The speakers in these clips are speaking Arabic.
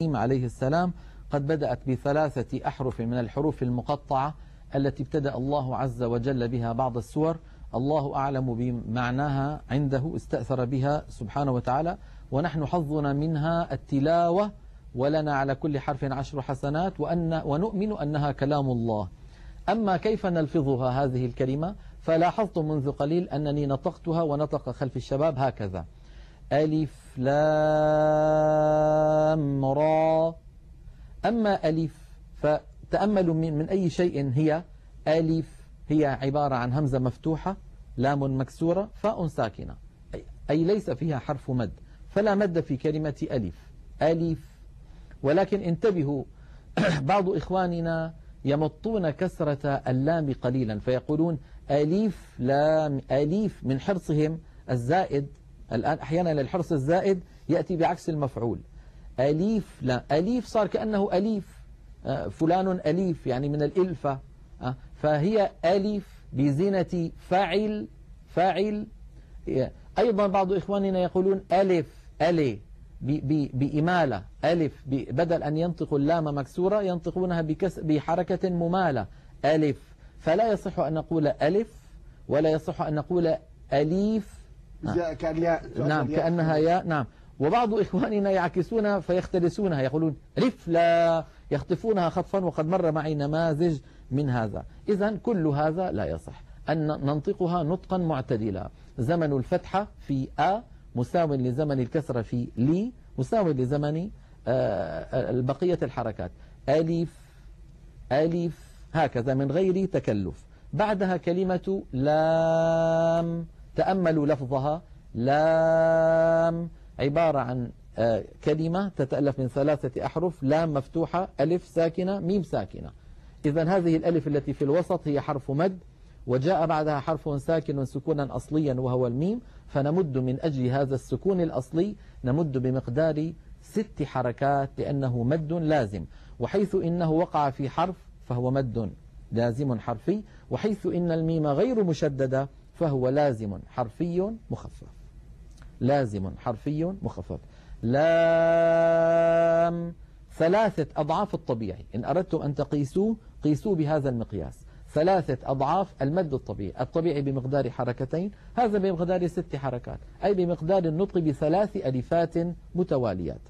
عليه السلام قد بدأت بثلاثة أحرف من الحروف المقطعة التي ابتدأ الله عز وجل بها بعض السور، الله أعلم بمعناها عنده، استأثر بها سبحانه وتعالى، ونحن حظنا منها التلاوة، ولنا على كل حرف 10 حسنات، ونؤمن أنها كلام الله. أما كيف نلفظها هذه الكلمة، فلاحظت منذ قليل أنني نطقتها ونطق خلف الشباب هكذا: ألف لام را. أما ألف فتأملوا من أي شيء هي. ألف هي عبارة عن همزة مفتوحة، لام مكسورة، فاء ساكنة، أي ليس فيها حرف مد، فلا مد في كلمة ألف. ألف. ولكن انتبهوا، بعض إخواننا يمطون كسرة اللام قليلا فيقولون ألف لام أليف من حرصهم الزائد. الآن أحيانا الحرص الزائد يأتي بعكس المفعول. أليف لا، أليف صار كأنه أليف، فلان أليف يعني من الإلفة، فهي ألف بزينة فاعل. فاعل. أيضا بعض إخواننا يقولون ألف ألي بإمالة، ألف بدل أن ينطقوا اللام مكسورة ينطقونها بحركة ممالة، ألف. فلا يصح أن نقول ألف ولا يصح أن نقول أليف، نعم كأنها ياء. نعم. وبعض إخواننا يعكسونها فيختلسونها، يقولون ألف لا، يخطفونها خطفا، وقد مر معي نماذج من هذا. إذن كل هذا لا يصح، أن ننطقها نطقا معتدلا. زمن الفتحة في أ مساو لزمن الكسرة في لي، مساو لزمن بقية الحركات. ألف ألف هكذا من غير تكلف. بعدها كلمة لام، تأملوا لفظها. لام عبارة عن كلمة تتألف من 3 أحرف، لام مفتوحة، ألف ساكنة، ميم ساكنة. إذن هذه الألف التي في الوسط هي حرف مد، وجاء بعدها حرف ساكن سكونا أصليا وهو الميم، فنمد من أجل هذا السكون الأصلي نمد بمقدار 6 حركات لأنه مد لازم. وحيث إنه وقع في حرف فهو مد لازم حرفي، وحيث إن الميم غير مشددة فهو لازم حرفي مخفف. لازم حرفي مخفف. لام 3 أضعاف الطبيعي، إن أردتم أن تقيسوه قيسوه بهذا المقياس، 3 أضعاف المد الطبيعي. الطبيعي بمقدار 2 هذا بمقدار 6 حركات، أي بمقدار النطق ب3 ألفات متواليات.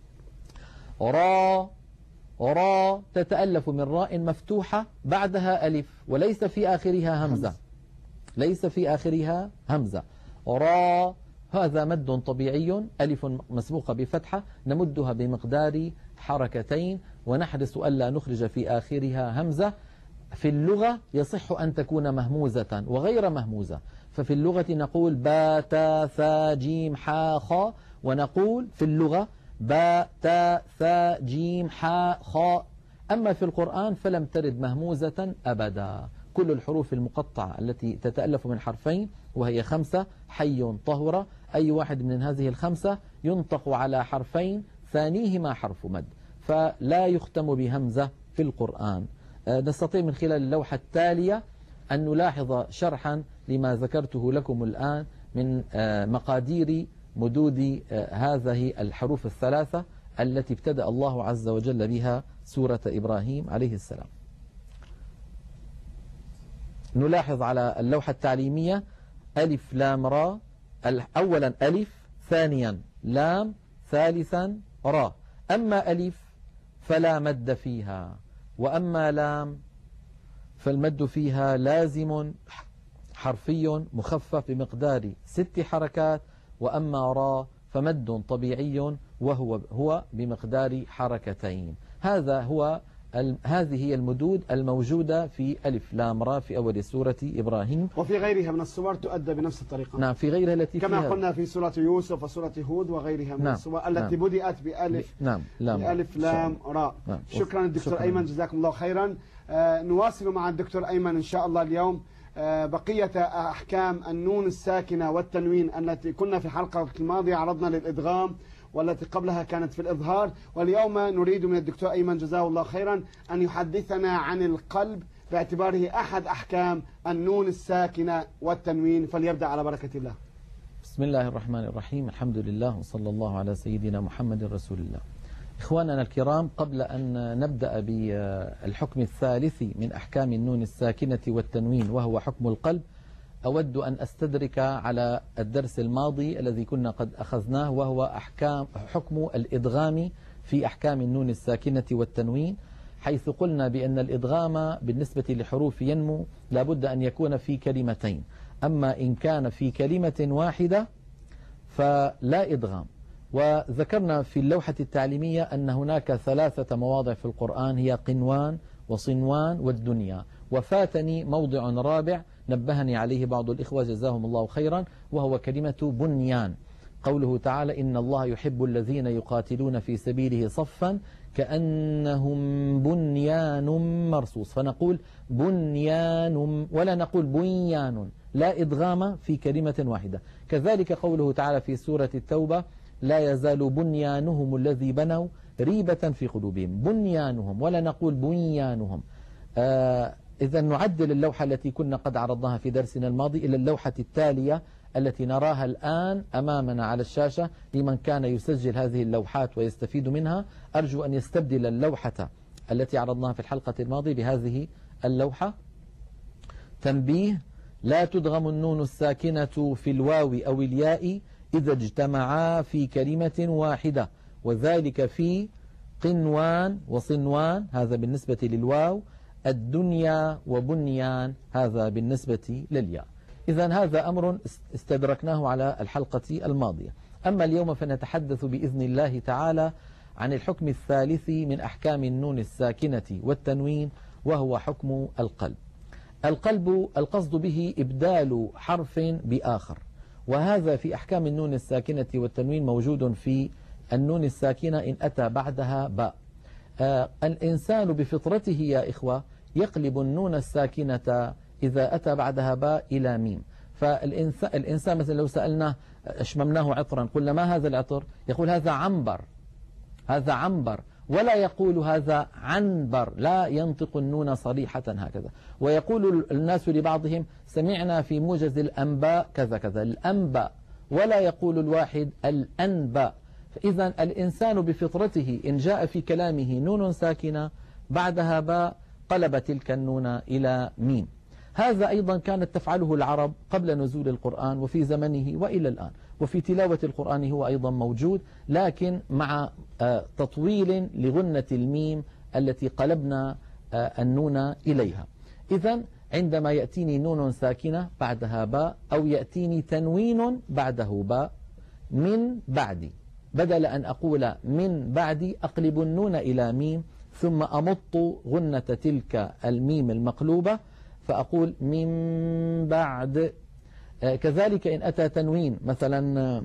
را. را تتألف من راء مفتوحة بعدها ألف وليس في آخرها همزة، ليس في آخرها همزة. را هذا مد طبيعي، ألف مسبوقة بفتحة نمدها بمقدار 2 ونحرص ألا نخرج في آخرها همزة. في اللغة يصح أن تكون مهموزة وغير مهموزة، ففي اللغة نقول با تا ثا جيم حا خا، ونقول في اللغة با تا ثا جيم حا خا. أما في القرآن فلم ترد مهموزة أبدا. كل الحروف المقطعة التي تتألف من حرفين وهي 5، حي طهرة، أي واحد من هذه ال5 ينطق على حرفين ثانيهما حرف مد، فلا يختم بهمزة في القرآن. نستطيع من خلال اللوحة التالية أن نلاحظ شرحا لما ذكرته لكم الآن من مقادير مدود هذه الحروف ال3 التي ابتدأ الله عز وجل بها سورة إبراهيم عليه السلام. نلاحظ على اللوحة التعليمية ألف لام را، أولا ألف، ثانيا لام، ثالثا را. أما ألف فلا مد فيها، وأما لام فالمد فيها لازم حرفي مخفف بمقدار 6 حركات، وأما را فمد طبيعي وهو بمقدار 2. هذه هي المدود الموجودة في ألف لام را في أول سورة إبراهيم. وفي غيرها من السور تؤدى بنفس الطريقة. نعم، في غيرها التي كما قلنا في سورة يوسف وسورة هود وغيرها من السور التي بدأت بألف. بألف لام را. شكرا الدكتور أيمن، جزاكم الله خيرا. نواصل مع الدكتور أيمن إن شاء الله اليوم بقية أحكام النون الساكنة والتنوين التي كنا في الحلقة الماضية عرضنا للإدغام، والتي قبلها كانت في الإظهار. واليوم نريد من الدكتور أيمن جزاه الله خيرا أن يحدثنا عن القلب باعتباره أحد أحكام النون الساكنة والتنوين، فليبدأ على بركة الله. بسم الله الرحمن الرحيم، الحمد لله وصلى الله على سيدنا محمد رسول الله. إخواننا الكرام، قبل أن نبدأ بالحكم الثالث من أحكام النون الساكنة والتنوين وهو حكم القلب، أود أن أستدرك على الدرس الماضي الذي كنا قد أخذناه، وهو حكم الإدغام في أحكام النون الساكنة والتنوين، حيث قلنا بأن الإدغام بالنسبة لحروف ينمو لابد أن يكون في كلمتين، أما إن كان في كلمة واحدة فلا إدغام. وذكرنا في اللوحة التعليمية أن هناك 3 مواضع في القرآن هي قنوان وصنوان والدنيا، وفاتني موضع رابع نبهني عليه بعض الإخوة جزاهم الله خيرا، وهو كلمة بنيان. قوله تعالى: إن الله يحب الذين يقاتلون في سبيله صفا كأنهم بنيان مرصوص، فنقول بنيان ولا نقول بنيان، لا إدغام في كلمة واحدة. كذلك قوله تعالى في سورة التوبة: لا يزال بنيانهم الذي بنوا ريبة في قلوبهم، بنيانهم ولا نقول بنيانهم. إذا نعدل اللوحة التي كنا قد عرضناها في درسنا الماضي إلى اللوحة التالية التي نراها الآن أمامنا على الشاشة. لمن كان يسجل هذه اللوحات ويستفيد منها، أرجو أن يستبدل اللوحة التي عرضناها في الحلقة الماضية بهذه اللوحة. تنبيه: لا تدغم النون الساكنة في الواو أو الياء إذا اجتمعا في كلمة واحدة، وذلك في قنوان وصنوان، هذا بالنسبة للواو، الدنيا وبنيان، هذا بالنسبة للياء. إذا هذا أمر استدركناه على الحلقة الماضية. أما اليوم فنتحدث بإذن الله تعالى عن الحكم الثالث من أحكام النون الساكنة والتنوين، وهو حكم القلب. القلب القصد به إبدال حرف بآخر، وهذا في أحكام النون الساكنة والتنوين موجود في النون الساكنة إن أتى بعدها باء. الإنسان بفطرته يا إخوة يقلب النون الساكنة إذا أتى بعدها باء إلى ميم. فالإنسان مثلا لو سألناه أشممناه عطرا، قلنا ما هذا العطر؟ يقول هذا عنبر، هذا عنبر، ولا يقول هذا عنبر، لا ينطق النون صريحة هكذا. ويقول الناس لبعضهم سمعنا في موجز الأنباء كذا كذا، الأنباء، ولا يقول الواحد الأنباء. فإذا الإنسان بفطرته إن جاء في كلامه نون ساكنة بعدها باء قلب تلك النون إلى ميم. هذا أيضا كانت تفعله العرب قبل نزول القرآن وفي زمنه وإلى الآن، وفي تلاوة القرآن هو أيضا موجود، لكن مع تطويل لغنة الميم التي قلبنا النون إليها. إذا عندما يأتيني نون ساكنة بعدها باء، أو يأتيني تنوين بعده باء من بعدي، بدل أن أقول من بعدي أقلب النون إلى ميم، ثم أمط غنة تلك الميم المقلوبة فأقول من بعد. كذلك إن أتى تنوين مثلا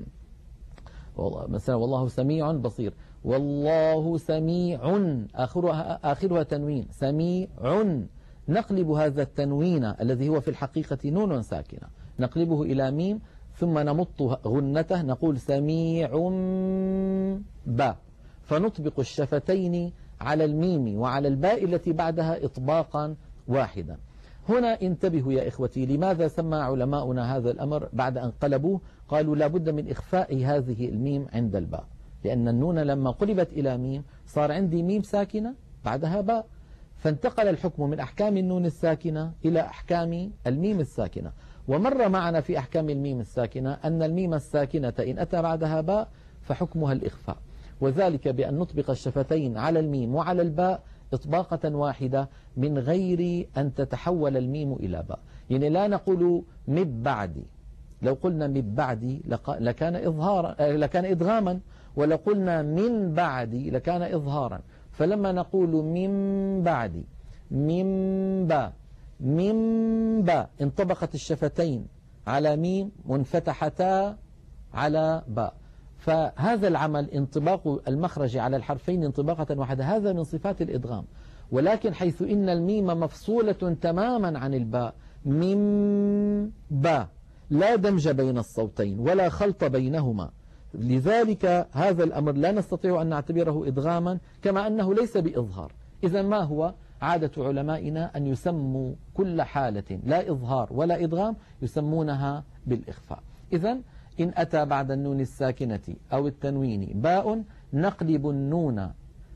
والله سميع بصير، والله سميع، آخرها تنوين، سميع، نقلب هذا التنوين الذي هو في الحقيقة نون ساكنة نقلبه إلى ميم، ثم نمط غنته نقول سميع با، فنطبق الشفتين على الميم وعلى الباء التي بعدها إطباقا واحدا. هنا انتبهوا يا إخوتي، لماذا سمى علماؤنا هذا الأمر بعد أن قلبوه؟ قالوا لابد من إخفاء هذه الميم عند الباء، لأن النون لما قلبت إلى ميم صار عندي ميم ساكنة بعدها باء، فانتقل الحكم من أحكام النون الساكنة إلى أحكام الميم الساكنة. ومر معنا في أحكام الميم الساكنة أن الميم الساكنة إن أتى بعدها باء فحكمها الإخفاء، وذلك بأن نطبق الشفتين على الميم وعلى الباء إطباقة واحدة من غير أن تتحول الميم إلى باء. يعني لا نقول من بعدي، لو قلنا من بعدي لكان إدغاما، ولو قلنا من بعدي لكان إظهارا. فلما نقول من بعدي من باء انطبقت الشفتين على ميم منفتحتا على باء، فهذا العمل انطباق المخرج على الحرفين انطباقة واحدة، هذا من صفات الإدغام. ولكن حيث إن الميم مفصولة تماما عن الباء، من باء، لا دمج بين الصوتين ولا خلط بينهما، لذلك هذا الأمر لا نستطيع أن نعتبره إدغاما، كما أنه ليس بإظهار. إذا ما هو عادة علمائنا أن يسموا كل حالة لا إظهار ولا إدغام يسمونها بالإخفاء. إذا إن أتى بعد النون الساكنة أو التنوين باء نقلب النون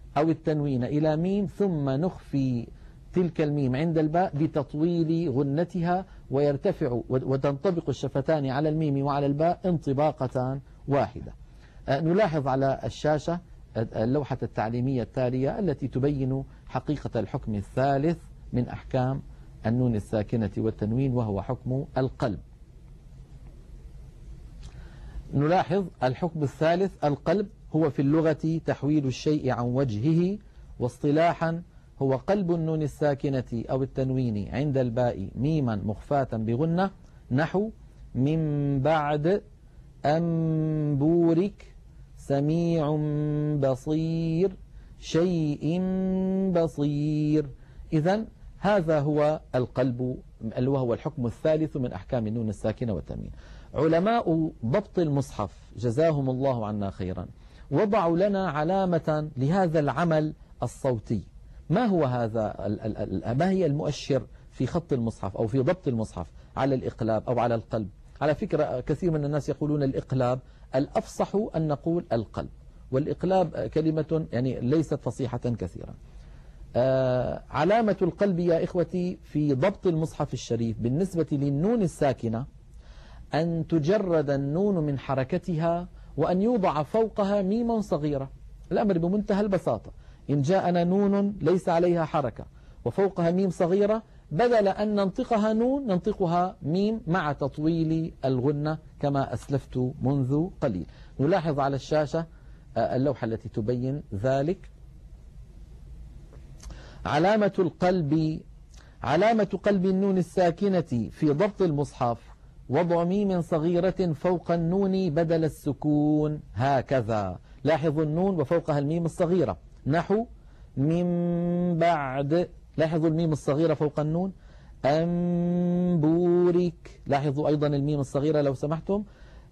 أو التنوين إلى ميم ثم نخفي تلك الميم عند الباء بتطويل غنتها ويرتفع وتنطبق الشفتان على الميم وعلى الباء انطباقة واحدة. نلاحظ على الشاشة اللوحة التعليمية التالية التي تبين حقيقة الحكم الثالث من أحكام النون الساكنة والتنوين، وهو حكم القلب. نلاحظ الحكم الثالث القلب هو في اللغة تحويل الشيء عن وجهه، واصطلاحا هو قلب النون الساكنة أو التنوين عند الباء ميما مخفاة بغنة، نحو من بعد أنبورك سميع بصير شيء بصير. إذن هذا هو القلب وهو الحكم الثالث من أحكام النون الساكنة والتنوين. علماء ضبط المصحف جزاهم الله عنا خيرا وضعوا لنا علامة لهذا العمل الصوتي. ما هو هذا؟ ما هي المؤشر في خط المصحف أو في ضبط المصحف على الإقلاب أو على القلب؟ على فكرة كثير من الناس يقولون الإقلاب، الأفصح أن نقول القلب، والإقلاب كلمة يعني ليست فصيحة كثيرا. علامة القلب يا إخوتي في ضبط المصحف الشريف بالنسبة للنون الساكنة أن تجرد النون من حركتها وأن يوضع فوقها ميم صغيرة. الأمر بمنتهى البساطة، إن جاءنا نون ليس عليها حركة وفوقها ميم صغيرة، بدل أن ننطقها نون ننطقها ميم مع تطويل الغنة كما أسلفت منذ قليل. نلاحظ على الشاشة اللوحة التي تبين ذلك. علامة قلب النون الساكنة في ضبط المصحف وضع ميم صغيرة فوق النون بدل السكون هكذا. لاحظوا النون وفوقها الميم الصغيرة، نحو من بعد. لاحظوا الميم الصغيرة فوق النون. أنبورك. لاحظوا أيضا الميم الصغيرة لو سمحتم.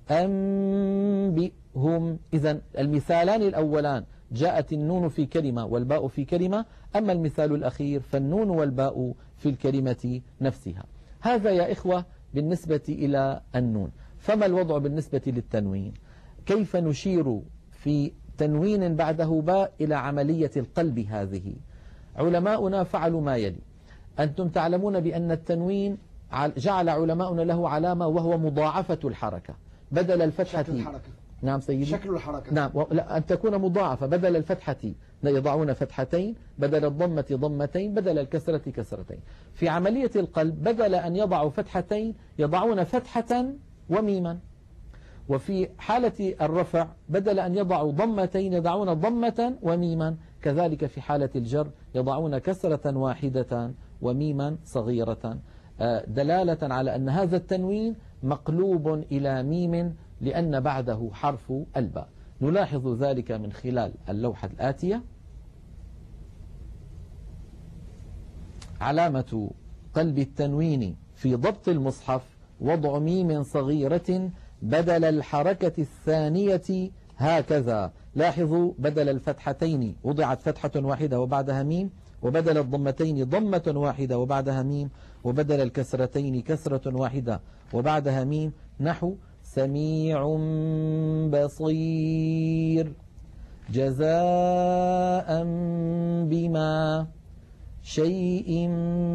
أنبئهم. إذن المثالان الأولان جاءت النون في كلمة والباء في كلمة، أما المثال الأخير فالنون والباء في الكلمة نفسها. هذا يا إخوة بالنسبة إلى النون. فما الوضع بالنسبة للتنوين؟ كيف نشير في تنوين بعده باء إلى عملية القلب هذه؟ علماؤنا فعلوا ما يلي. أنتم تعلمون بأن التنوين جعل علماؤنا له علامة وهو مضاعفة الحركة بدل الفتحة. شكل الحركة. نعم سيدي. شكل الحركة. نعم، أن تكون مضاعفة. بدل الفتحة يضعون فتحتين، بدل الضمة ضمتين، بدل الكسرة كسرتين. في عملية القلب بدل أن يضعوا فتحتين يضعون فتحة وميما. وفي حالة الرفع بدل أن يضعوا ضمتين يضعون ضمة وميما. كذلك في حالة الجر يضعون كسرة واحدة وميما صغيرة، دلالة على أن هذا التنوين مقلوب إلى ميم لأن بعده حرف الباء. نلاحظ ذلك من خلال اللوحة الآتية. علامة قلب التنوين في ضبط المصحف وضع ميم صغيرة بدل الحركة الثانية هكذا. لاحظوا بدل الفتحتين وضعت فتحة واحدة وبعدها ميم، وبدل الضمتين ضمة واحدة وبعدها ميم، وبدل الكسرتين كسرة واحدة وبعدها ميم، نحو سميع بصير جزاء بما شيء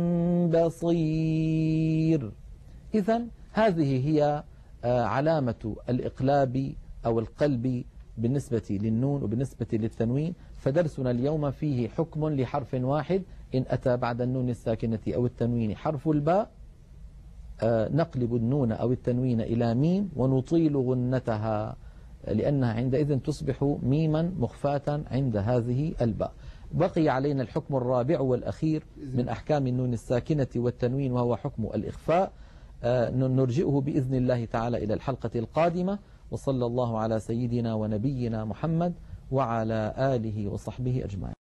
بصير. إذن هذه هي علامة الإقلاب أو القلب بالنسبة للنون وبالنسبة للتنوين. فدرسنا اليوم فيه حكم لحرف واحد إن أتى بعد النون الساكنة أو التنوين حرف الباء، نقلب النون أو التنوين إلى ميم ونطيل غنتها لأنها عندئذ تصبح ميما مخفاة عند هذه الباء. بقي علينا الحكم الرابع والأخير من أحكام النون الساكنة والتنوين وهو حكم الإخفاء. نرجئه بإذن الله تعالى إلى الحلقة القادمة. وصلى الله على سيدنا ونبينا محمد وعلى آله وصحبه أجمعين.